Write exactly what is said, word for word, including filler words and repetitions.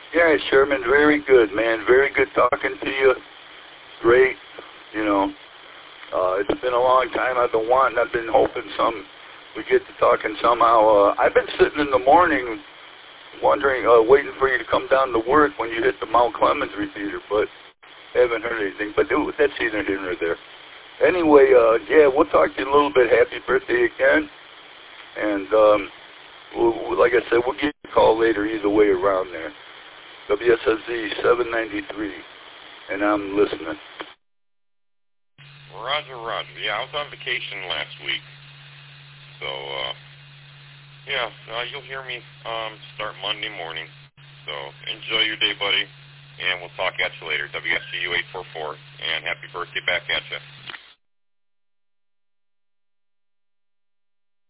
Yeah, Sherman, very good, man. Very good talking to you. Great, you know. Uh, it's been a long time. I've been wanting, I've been hoping some we get to talking somehow. Uh, I've been sitting in the morning wondering, uh, waiting for you to come down to work when you hit the Mount Clemens repeater, but haven't heard anything. But ooh, that's either here nor there. Anyway, uh, yeah, we'll talk to you in a little bit. Happy birthday again. And um, we'll, like I said, we'll give you a call later either way around there. W S S Z seven ninety-three, and I'm listening. Roger, Roger. Yeah, I was on vacation last week. So, uh, yeah, uh, you'll hear me um, start Monday morning. So enjoy your day, buddy, and we'll talk at you later. W S G U eight four four, and happy birthday back at you.